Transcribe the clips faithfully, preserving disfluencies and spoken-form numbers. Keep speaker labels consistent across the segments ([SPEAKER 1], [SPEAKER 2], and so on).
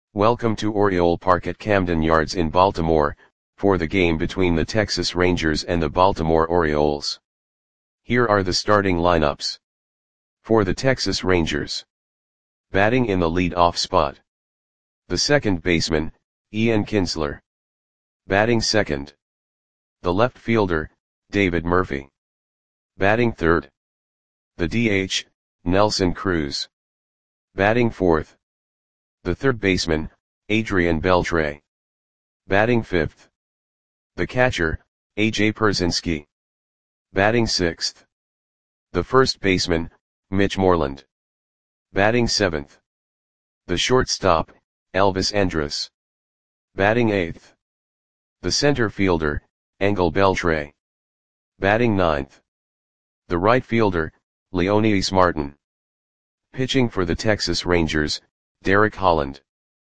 [SPEAKER 1] Welcome to Oriole Park at Camden Yards in Baltimore, for the game between the Texas Rangers and the Baltimore Orioles. Here are the starting lineups. For the Texas Rangers. Batting in the lead-off spot. The second baseman, Ian Kinsler. Batting second. The left fielder, David Murphy. Batting third. The D H, Nelson Cruz. Batting fourth. The third baseman, Adrian Beltre. Batting fifth. The catcher, A J Pierzynski. Batting sixth. The first baseman, Mitch Moreland. Batting seventh. The shortstop, Elvis Andrus. Batting eighth. The center fielder, Angel Beltre. Batting ninth. The right fielder, Leonidas Martin. Pitching for the Texas Rangers, Derek Holland.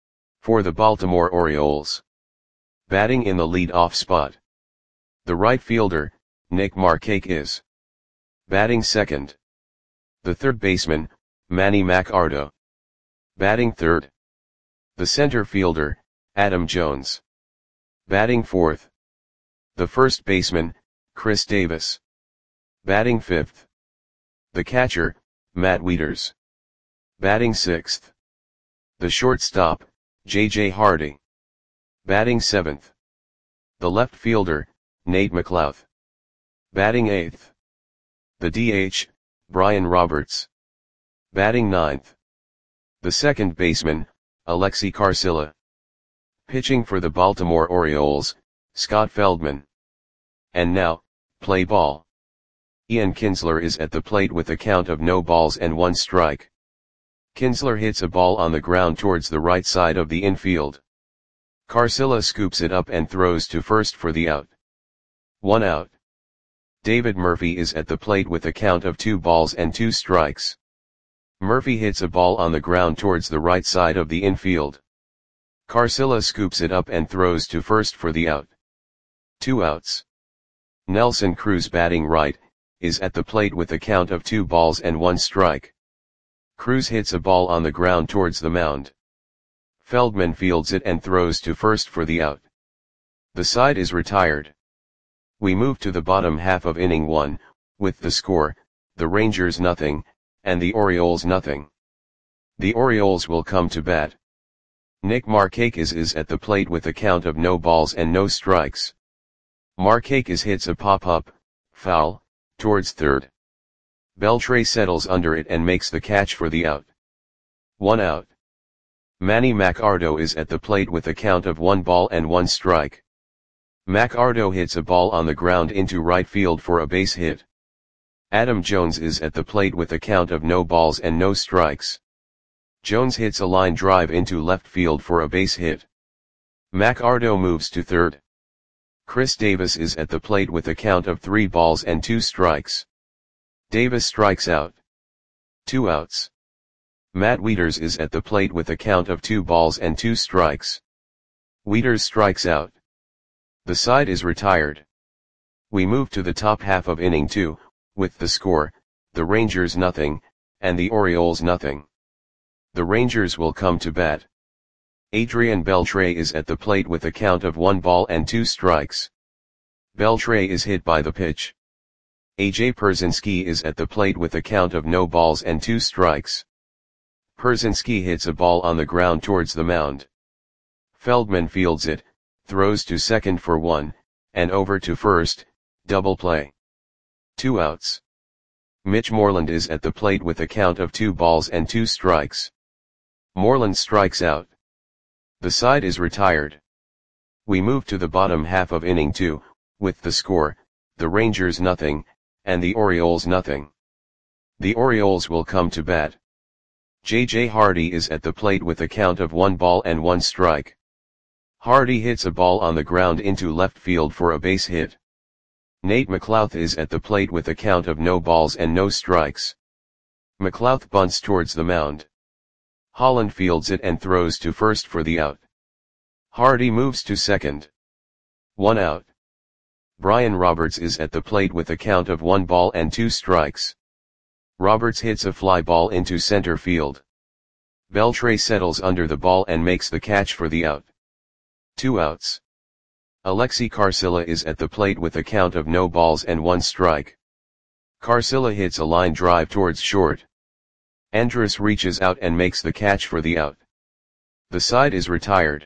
[SPEAKER 1] For the Baltimore Orioles. Batting in the lead-off spot. The right fielder, Nick Markakis. Batting second. The third baseman, Manny Machado. Batting third. The center fielder, Adam Jones. Batting fourth. The first baseman, Chris Davis. Batting fifth. The catcher, Matt Wieters. Batting sixth. The shortstop, J J Hardy. Batting seventh. The left fielder, Nate McLouth. Batting eighth. The D H, Brian Roberts. Batting ninth. The second baseman, Alexi Carcilla. Pitching for the Baltimore Orioles, Scott Feldman. And now, play ball. Ian Kinsler is at the plate with a count of no balls and one strike. Kinsler hits a ball on the ground towards the right side of the infield. Carcilla scoops it up and throws to first for the out. One out. David Murphy is at the plate with a count of two balls and two strikes. Murphy hits a ball on the ground towards the right side of the infield. Carcilla scoops it up and throws to first for the out. Two outs. Nelson Cruz, batting right, is at the plate with a count of two balls and one strike. Cruz hits a ball on the ground towards the mound. Feldman fields it and throws to first for the out. The side is retired. We move to the bottom half of inning one, with the score, the Rangers nothing, and the Orioles nothing. The Orioles will come to bat. Nick Markakis is at the plate with a count of no balls and no strikes. Markakis hits a pop-up, foul, towards third. Beltre settles under it and makes the catch for the out. One out. Manny Machado is at the plate with a count of one ball and one strike. Machado hits a ball on the ground into right field for a base hit. Adam Jones is at the plate with a count of no balls and no strikes. Jones hits a line drive into left field for a base hit. Machado moves to third. Chris Davis is at the plate with a count of three balls and two strikes. Davis strikes out. Two outs. Matt Wieters is at the plate with a count of two balls and two strikes. Wieters strikes out. The side is retired. We move to the top half of inning two, with the score, the Rangers nothing, and the Orioles nothing. The Rangers will come to bat. Adrian Beltre is at the plate with a count of one ball and two strikes. Beltre is hit by the pitch. A J Pierzynski is at the plate with a count of no balls and two strikes. Pierzynski hits a ball on the ground towards the mound. Feldman fields it, throws to second for one, and over to first, double play. Two outs. Mitch Moreland is at the plate with a count of two balls and two strikes. Moreland strikes out. The side is retired. We move to the bottom half of inning two, with the score, the Rangers nothing, and the Orioles nothing. The Orioles will come to bat. J J Hardy is at the plate with a count of one ball and one strike. Hardy hits a ball on the ground into left field for a base hit. Nate McLouth is at the plate with a count of no balls and no strikes. McLouth bunts towards the mound. Holland fields it and throws to first for the out. Hardy moves to second. One out. Brian Roberts is at the plate with a count of one ball and two strikes. Roberts hits a fly ball into center field. Beltre settles under the ball and makes the catch for the out. Two outs. Alexi Carcilla is at the plate with a count of no balls and one strike. Carcilla hits a line drive towards short. Andrus reaches out and makes the catch for the out. The side is retired.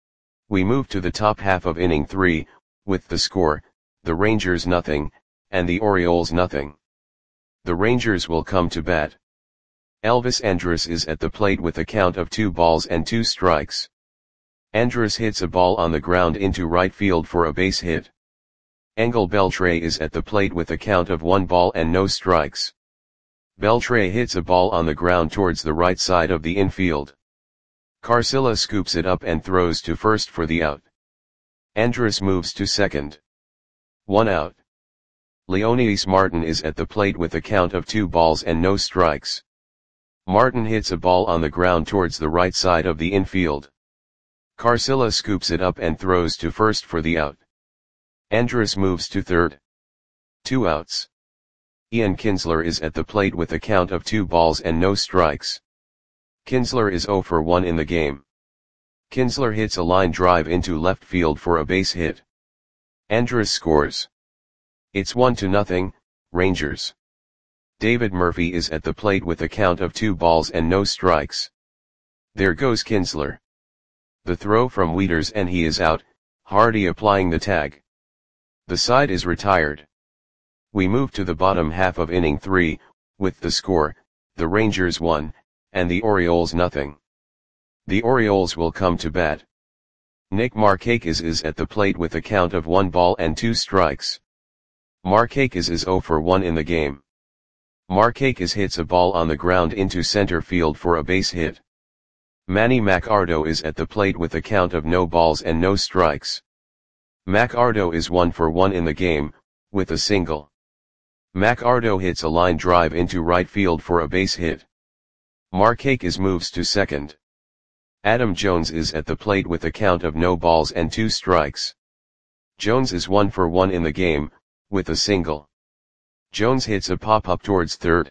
[SPEAKER 1] We move to the top half of inning three, with the score, the Rangers nothing, and the Orioles nothing. The Rangers will come to bat. Elvis Andrus is at the plate with a count of two balls and two strikes. Andrus hits a ball on the ground into right field for a base hit. Angel Beltre is at the plate with a count of one ball and no strikes. Beltre hits a ball on the ground towards the right side of the infield. Carcilla scoops it up and throws to first for the out. Andrus moves to second. One out. Leonidas Martin is at the plate with a count of two balls and no strikes. Martin hits a ball on the ground towards the right side of the infield. Carcilla scoops it up and throws to first for the out. Andrus moves to third. Two outs. Ian Kinsler is at the plate with a count of two balls and no strikes. Kinsler is zero for one in the game. Kinsler hits a line drive into left field for a base hit. Andrus scores. It's one to nothing, Rangers. David Murphy is at the plate with a count of two balls and no strikes. There goes Kinsler. The throw from Wieters and he is out, Hardy applying the tag. The side is retired. We move to the bottom half of inning three, with the score, the Rangers one, and the Orioles nothing. The Orioles will come to bat. Nick Markakis is at the plate with a count of one ball and two strikes. Markakis is zero for one in the game. Markakis hits a ball on the ground into center field for a base hit. Manny Macardo is at the plate with a count of no balls and no strikes. Macardo is one for one in the game, with a single. Macardo hits a line drive into right field for a base hit. Markakis moves to second. Adam Jones is at the plate with a count of no balls and two strikes. Jones is one for one in the game, with a single. Jones hits a pop-up towards third.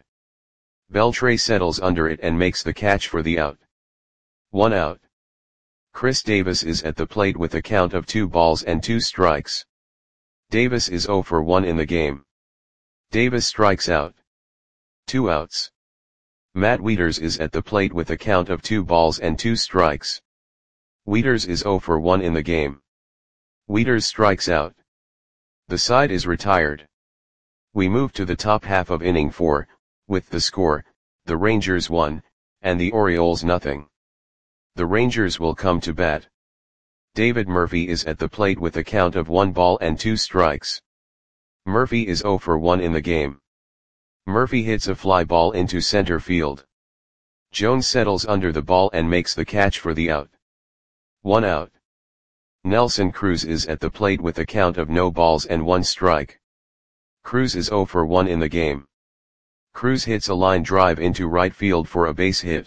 [SPEAKER 1] Beltre settles under it and makes the catch for the out. One out. Chris Davis is at the plate with a count of two balls and two strikes. Davis is zero for one in the game. Davis strikes out. Two outs. Matt Wieters is at the plate with a count of two balls and two strikes. Wieters is zero for one in the game. Wieters strikes out. The side is retired. We move to the top half of inning four, with the score, the Rangers one, and the Orioles nothing. The Rangers will come to bat. David Murphy is at the plate with a count of one ball and two strikes. Murphy is zero for one in the game. Murphy hits a fly ball into center field. Jones settles under the ball and makes the catch for the out. One out. Nelson Cruz is at the plate with a count of no balls and one strike. Cruz is zero for one in the game. Cruz hits a line drive into right field for a base hit.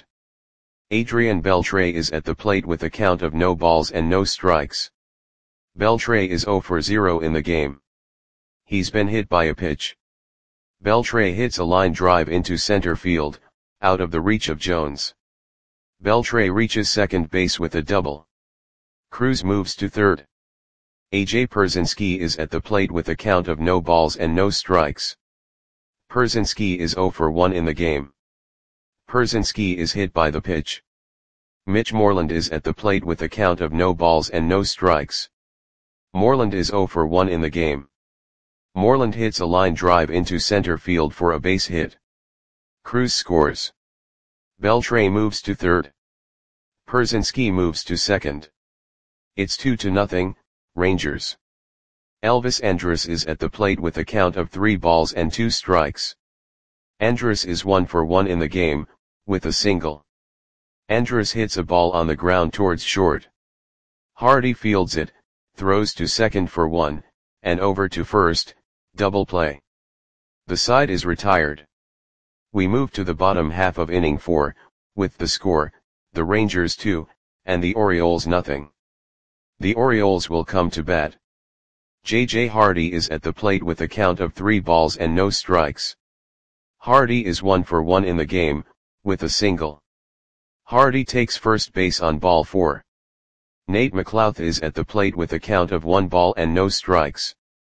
[SPEAKER 1] Adrian Beltre is at the plate with a count of no balls and no strikes. Beltre is zero for zero in the game. He's been hit by a pitch. Beltre hits a line drive into center field, out of the reach of Jones. Beltre reaches second base with a double. Cruz moves to third. A J Pierzynski is at the plate with a count of no balls and no strikes. Pierzynski is zero for one in the game. Pierzynski is hit by the pitch. Mitch Moreland is at the plate with a count of no balls and no strikes. Moreland is zero for one in the game. Moreland hits a line drive into center field for a base hit. Cruz scores. Beltre moves to third. Pierzynski moves to second. It's two to nothing, Rangers. Elvis Andrus is at the plate with a count of three balls and two strikes. Andrus is one for one in the game, with a single. Andrus hits a ball on the ground towards short. Hardy fields it, throws to second for one, and over to first, double play. The side is retired. We move to the bottom half of inning four, with the score, the Rangers two, and the Orioles nothing. The Orioles will come to bat. J J Hardy is at the plate with a count of three balls and no strikes. Hardy is one for one in the game, with a single. Hardy takes first base on ball four. Nate McLouth is at the plate with a count of one ball and no strikes.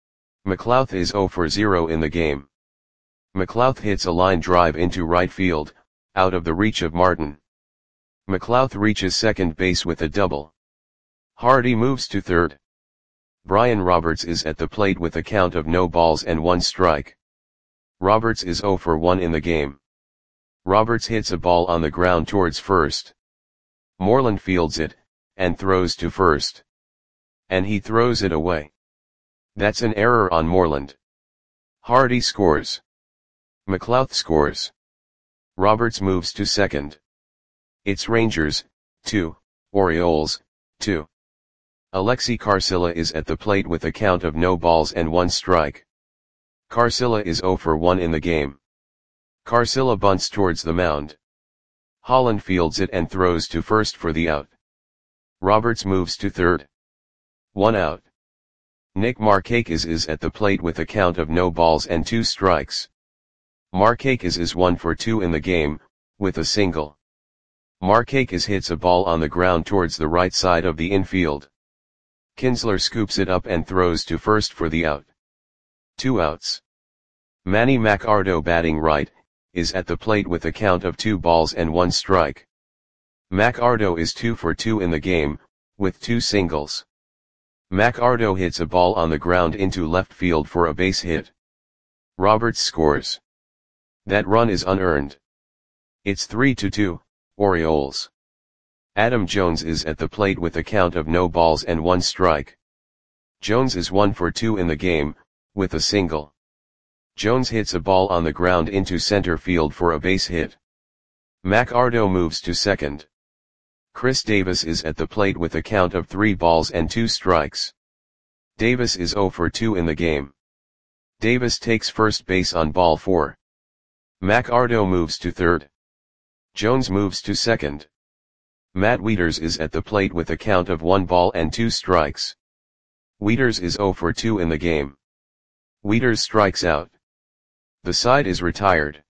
[SPEAKER 1] McLouth is zero for zero in the game. McLouth hits a line drive into right field, out of the reach of Martin. McLouth reaches second base with a double. Hardy moves to third. Brian Roberts is at the plate with a count of no balls and one strike. Roberts is zero for one in the game. Roberts hits a ball on the ground towards first. Moreland fields it, and throws to first. And he throws it away. That's an error on Moreland. Hardy scores. McLouth scores. Roberts moves to second. It's Rangers, two, Orioles, two. Alexi Carcilla is at the plate with a count of no balls and one strike. Carcilla is zero for one in the game. Carcilla bunts towards the mound. Holland fields it and throws to first for the out. Roberts moves to third. One out. Nick Markakis is at the plate with a count of no balls and two strikes. Markakis is one for two in the game, with a single. Markakis hits a ball on the ground towards the right side of the infield. Kinsler scoops it up and throws to first for the out. Two outs. Manny Macardo, batting right, is at the plate with a count of two balls and one strike. Macardo is two for two in the game, with two singles. Macardo hits a ball on the ground into left field for a base hit. Roberts scores. That run is unearned. It's three to two, Orioles. Adam Jones is at the plate with a count of no balls and one strike. Jones is one for two in the game, with a single. Jones hits a ball on the ground into center field for a base hit. Macardo moves to second. Chris Davis is at the plate with a count of three balls and two strikes. Davis is zero for two in the game. Davis takes first base on ball four. Macardo moves to third. Jones moves to second. Matt Wieters is at the plate with a count of one ball and two strikes. Wieters is zero for two in the game. Wieters strikes out. The side is retired.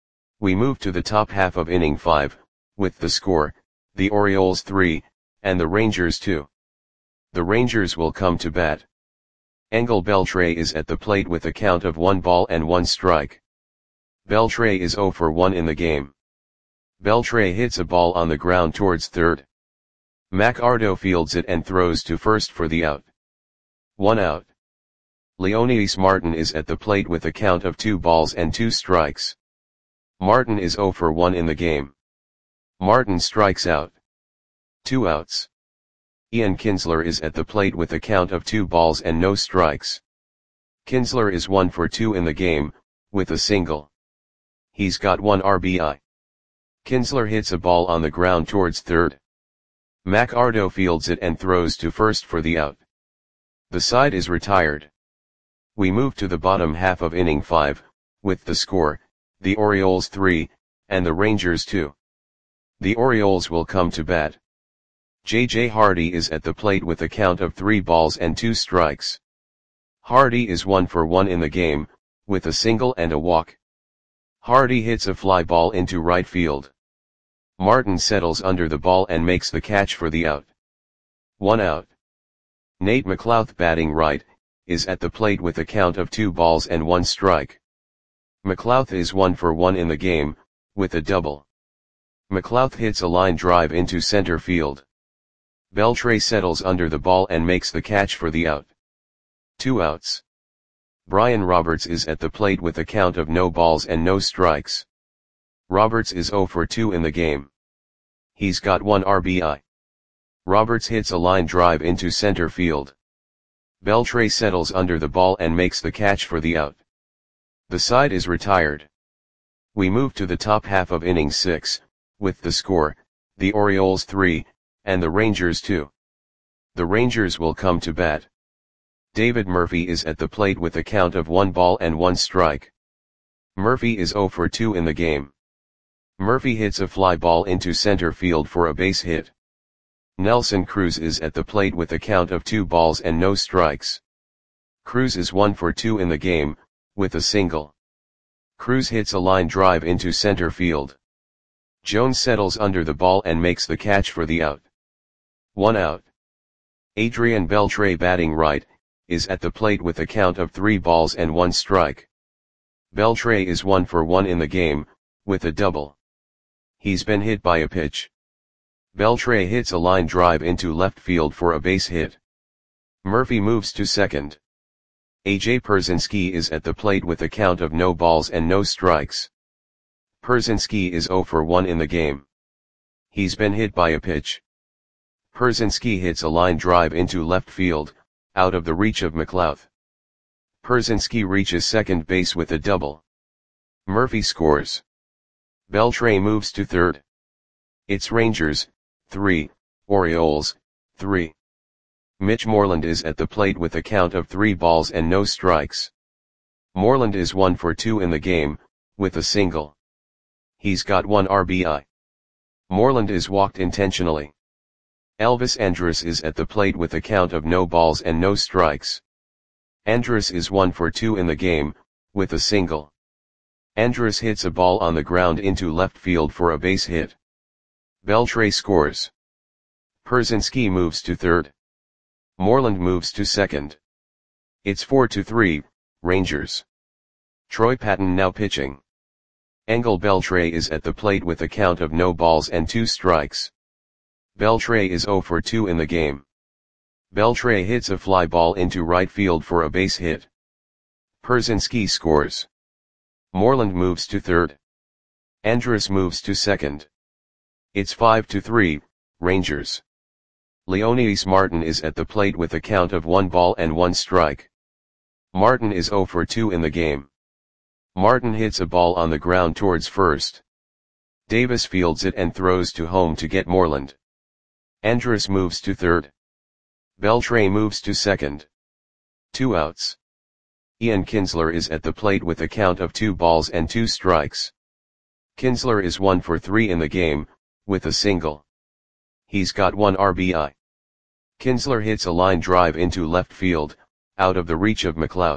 [SPEAKER 1] We move to the top half of inning five, with the score, the Orioles three, and the Rangers two. The Rangers will come to bat. Engel Beltre is at the plate with a count of one ball and one strike. Beltre is zero for one in the game. Beltre hits a ball on the ground towards third. Macardo fields it and throws to first for the out. One out. Leonidas Martin is at the plate with a count of two balls and two strikes. Martin is zero for one in the game. Martin strikes out. Two outs. Ian Kinsler is at the plate with a count of two balls and no strikes. Kinsler is one for two in the game, with a single. He's got one R B I. Kinsler hits a ball on the ground towards third. Macardo fields it and throws to first for the out. The side is retired. We move to the bottom half of inning five, with the score, the Orioles three, and the Rangers two. The Orioles will come to bat. J J Hardy is at the plate with a count of three balls and two strikes. Hardy is one for one in the game, with a single and a walk. Hardy hits a fly ball into right field. Martin settles under the ball and makes the catch for the out. One out. Nate McLouth, batting right, is at the plate with a count of two balls and one strike. McLouth is one for one in the game, with a double. McLouth hits a line drive into center field. Beltre settles under the ball and makes the catch for the out. Two outs. Brian Roberts is at the plate with a count of no balls and no strikes. Roberts is zero for two in the game. He's got one R B I. Roberts hits a line drive into center field. Beltre settles under the ball and makes the catch for the out. The side is retired. We move to the top half of inning six, with the score, the Orioles three, and the Rangers two. The Rangers will come to bat. David Murphy is at the plate with a count of one ball and one strike. Murphy is zero for two in the game. Murphy hits a fly ball into center field for a base hit. Nelson Cruz is at the plate with a count of two balls and no strikes. Cruz is one for two in the game, with a single. Cruz hits a line drive into center field. Jones settles under the ball and makes the catch for the out. One out. Adrian Beltre, batting right, is at the plate with a count of three balls and one strike. Beltre is one for one in the game, with a double. He's been hit by a pitch. Beltre hits a line drive into left field for a base hit. Murphy moves to second. A J Pierzynski is at the plate with a count of no balls and no strikes. Pierzynski is zero for one in the game. He's been hit by a pitch. Pierzynski hits a line drive into left field, out of the reach of McLeod. Pierzynski reaches second base with a double. Murphy scores. Beltre moves to third. It's Rangers, three, Orioles, three. Mitch Moreland is at the plate with a count of three balls and no strikes. Moreland is one for two in the game, with a single. He's got one R B I. Moreland is walked intentionally. Elvis Andrus is at the plate with a count of no balls and no strikes. Andrus is one for two in the game, with a single. Andrus hits a ball on the ground into left field for a base hit. Beltre scores. Pierzynski moves to third. Moreland moves to second. It's four to three, Rangers. Troy Patton now pitching. Engel Beltre is at the plate with a count of no balls and two strikes. Beltre is zero for two in the game. Beltre hits a fly ball into right field for a base hit. Pierzynski scores. Moreland moves to third. Andrus moves to second. It's five to three, Rangers. Leonidas Martin is at the plate with a count of one ball and one strike. Martin is zero for two in the game. Martin hits a ball on the ground towards first. Davis fields it and throws to home to get Moreland. Andrus moves to third. Beltre moves to second. Two outs. Ian Kinsler is at the plate with a count of two balls and two strikes. Kinsler is one for three in the game, with a single. He's got one R B I. Kinsler hits a line drive into left field, out of the reach of McLeod.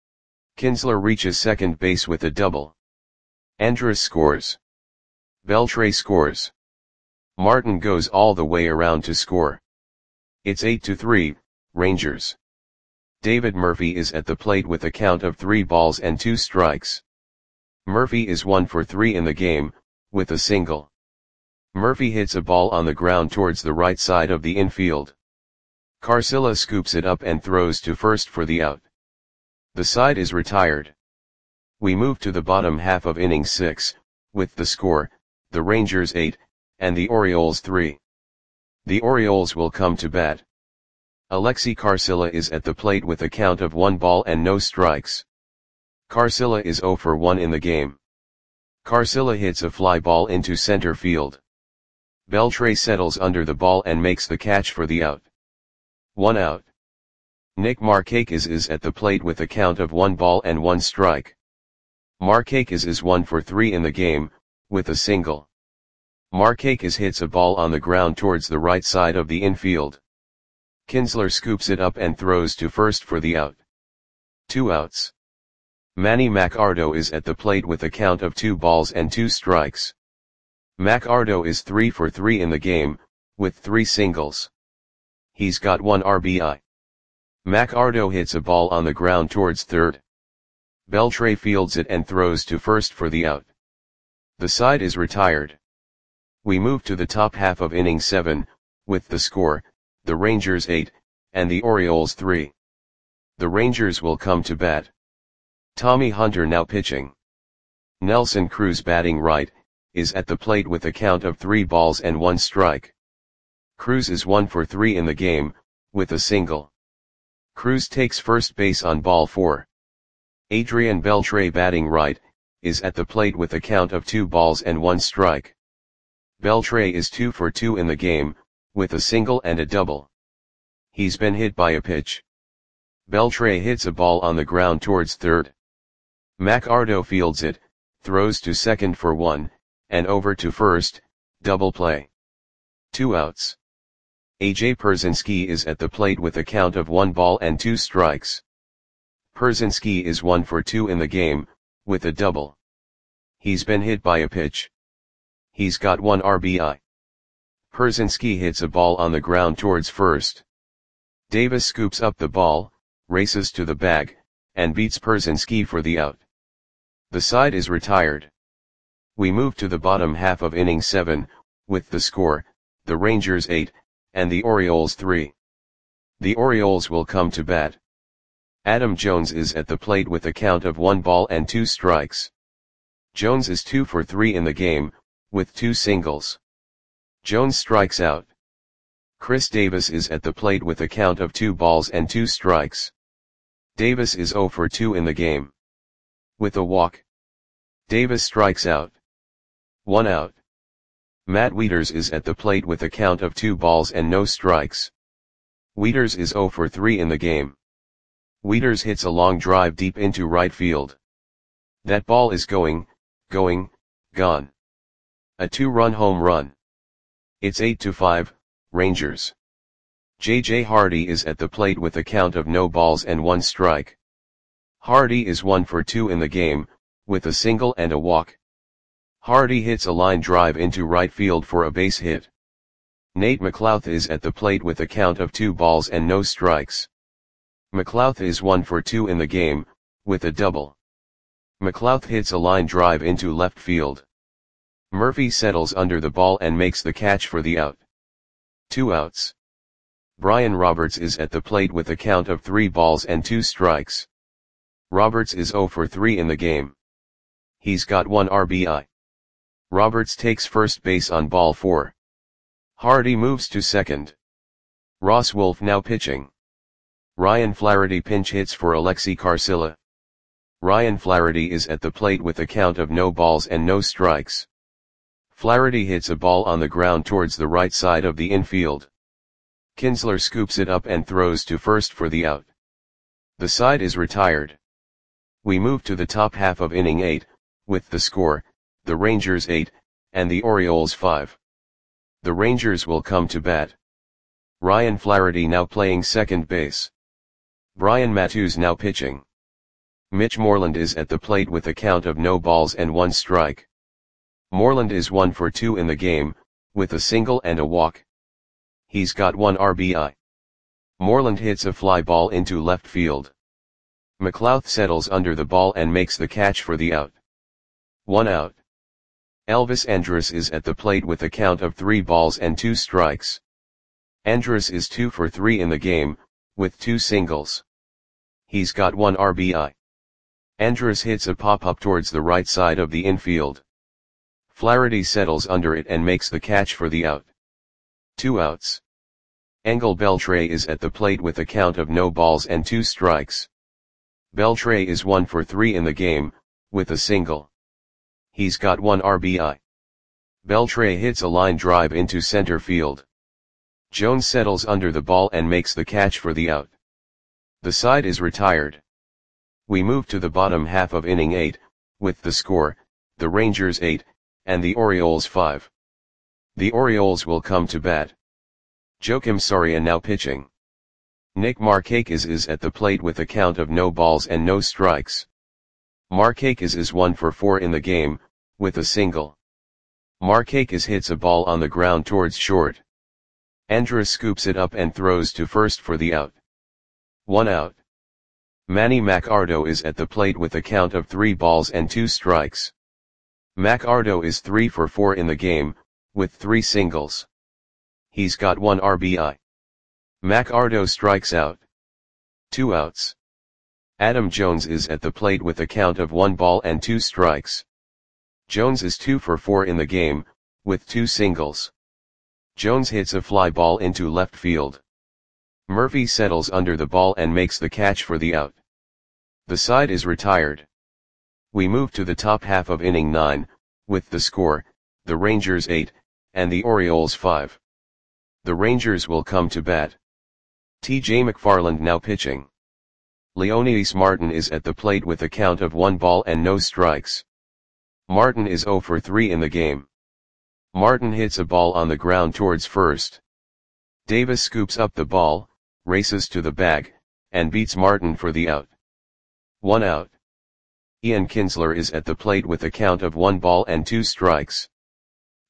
[SPEAKER 1] Kinsler reaches second base with a double. Andrus scores. Beltre scores. Martin goes all the way around to score. It's eight to three, Rangers. David Murphy is at the plate with a count of three balls and two strikes. Murphy is one for three in the game, with a single. Murphy hits a ball on the ground towards the right side of the infield. Carcilla scoops it up and throws to first for the out. The side is retired. We move to the bottom half of inning six, with the score, the Rangers eight, and the Orioles three. The Orioles will come to bat. Alexi Carcilla is at the plate with a count of one ball and no strikes. Carcilla is zero for one in the game. Carcilla hits a fly ball into center field. Beltre settles under the ball and makes the catch for the out. One out. Nick Markakis is at the plate with a count of one ball and one strike. Markakis is one for three in the game, with a single. Markakis hits a ball on the ground towards the right side of the infield. Kinsler scoops it up and throws to first for the out. Two outs. Manny Macardo is at the plate with a count of two balls and two strikes. Macardo is three for three in the game, with three singles. He's got one R B I. Macardo hits a ball on the ground towards third. Beltre fields it and throws to first for the out. The side is retired. We move to the top half of inning seven, with the score, the Rangers eight, and the Orioles three. The Rangers will come to bat. Tommy Hunter now pitching. Nelson Cruz, batting right, is at the plate with a count of three balls and one strike. Cruz is one for three in the game, with a single. Cruz takes first base on ball four. Adrian Beltre, batting right, is at the plate with a count of two balls and one strike. Beltre is two for two in the game, with a single and a double. He's been hit by a pitch. Beltre hits a ball on the ground towards third. Macardo fields it, throws to second for one, and over to first, double play. Two outs. A J Pierzynski is at the plate with a count of one ball and two strikes. Pierzynski is one for two in the game, with a double. He's been hit by a pitch. He's got one R B I. Pierzynski hits a ball on the ground towards first. Davis scoops up the ball, races to the bag, and beats Pierzynski for the out. The side is retired. We move to the bottom half of inning seven, with the score, the Rangers eight, and the Orioles three. The Orioles will come to bat. Adam Jones is at the plate with a count of one ball and two strikes. Jones is two for three in the game, with two singles. Jones strikes out. Chris Davis is at the plate with a count of two balls and two strikes. Davis is zero for two in the game. With a walk. Davis strikes out. One out. Matt Wieters is at the plate with a count of two balls and no strikes. Wieters is zero for three in the game. Wieters hits a long drive deep into right field. That ball is going, going, gone. A two-run home run. It's eight to five, Rangers. J J Hardy is at the plate with a count of no balls and one strike. Hardy is one for two in the game, with a single and a walk. Hardy hits a line drive into right field for a base hit. Nate McLouth is at the plate with a count of two balls and no strikes. McLouth is one for two in the game, with a double. McLouth hits a line drive into left field. Murphy settles under the ball and makes the catch for the out. Two outs. Brian Roberts is at the plate with a count of three balls and two strikes. Roberts is zero for three in the game. He's got one R B I. Roberts takes first base on ball four. Hardy moves to second. Ross Wolf now pitching. Ryan Flaherty pinch hits for Alexi Carcilla. Ryan Flaherty is at the plate with a count of no balls and no strikes. Flaherty hits a ball on the ground towards the right side of the infield. Kinsler scoops it up and throws to first for the out. The side is retired. We move to the top half of inning eight, with the score, the Rangers eight, and the Orioles five. The Rangers will come to bat. Ryan Flaherty now playing second base. Brian Matthews now pitching. Mitch Moreland is at the plate with a count of no balls and one strike. Moreland is one for two in the game, with a single and a walk. He's got one R B I. Moreland hits a fly ball into left field. McLouth settles under the ball and makes the catch for the out. One out. Elvis Andrus is at the plate with a count of three balls and two strikes. Andrus is two for three in the game, with two singles. He's got one R B I. Andrus hits a pop-up towards the right side of the infield. Flaherty settles under it and makes the catch for the out. Two outs. Engel Beltre is at the plate with a count of no balls and two strikes. Beltre is one for three in the game, with a single. He's got one R B I. Beltre hits a line drive into center field. Jones settles under the ball and makes the catch for the out. The side is retired. We move to the bottom half of inning eight, with the score, the Rangers eight, and the Orioles five. The Orioles will come to bat. Joakim Soria now pitching. Nick Markakis is at the plate with a count of no balls and no strikes. Markakis is one for four in the game, with a single. Markakis hits a ball on the ground towards short. Andrus scoops it up and throws to first for the out. One out. Manny Macardo is at the plate with a count of three balls and two strikes. Macardo is three for four in the game, with three singles. He's got one R B I. Macardo strikes out. Two outs. Adam Jones is at the plate with a count of one ball and two strikes. Jones is two for four in the game, with two singles. Jones hits a fly ball into left field. Murphy settles under the ball and makes the catch for the out. The side is retired. We move to the top half of inning nine, with the score, the Rangers eight, and the Orioles five. The Rangers will come to bat. T J McFarland now pitching. Leonidas Martin is at the plate with a count of one ball and no strikes. Martin is zero for three in the game. Martin hits a ball on the ground towards first. Davis scoops up the ball, races to the bag, and beats Martin for the out. One out. Ian Kinsler is at the plate with a count of one ball and two strikes.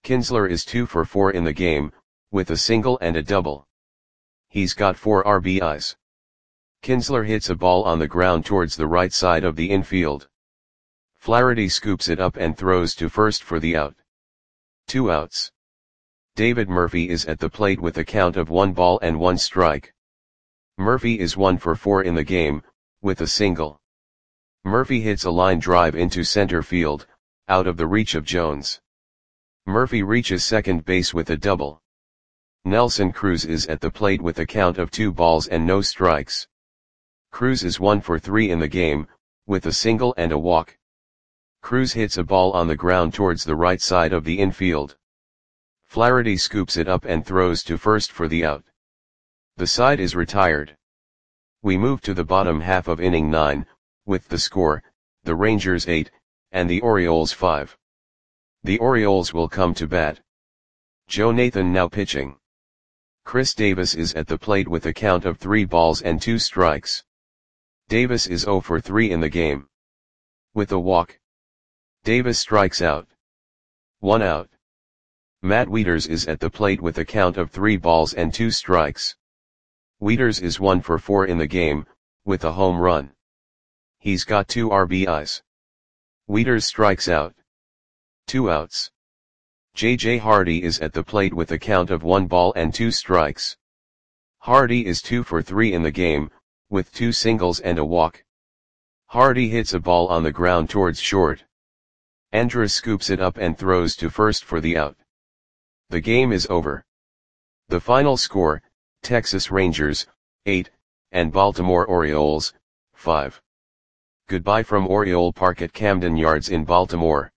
[SPEAKER 1] Kinsler is two for four in the game, with a single and a double. He's got four R B Is. Kinsler hits a ball on the ground towards the right side of the infield. Flaherty scoops it up and throws to first for the out. Two outs. David Murphy is at the plate with a count of one ball and one strike. Murphy is one for four in the game, with a single. Murphy hits a line drive into center field, out of the reach of Jones. Murphy reaches second base with a double. Nelson Cruz is at the plate with a count of two balls and no strikes. Cruz is one for three in the game, with a single and a walk. Cruz hits a ball on the ground towards the right side of the infield. Flaherty scoops it up and throws to first for the out. The side is retired. We move to the bottom half of inning nine, with the score, the Rangers eight, and the Orioles five. The Orioles will come to bat. Joe Nathan now pitching. Chris Davis is at the plate with a count of three balls and two strikes. Davis is zero for three in the game. With a walk. Davis strikes out. One out. Matt Wieters is at the plate with a count of three balls and two strikes. Wieters is one for four in the game, with a home run. He's got two R B Is. Wieters strikes out. Two outs. J J Hardy is at the plate with a count of one ball and two strikes. Hardy is two for three in the game, with two singles and a walk. Hardy hits a ball on the ground towards short. Andrus scoops it up and throws to first for the out. The game is over. The final score, Texas Rangers, eight, and Baltimore Orioles, five. Goodbye from Oriole Park at Camden Yards in Baltimore.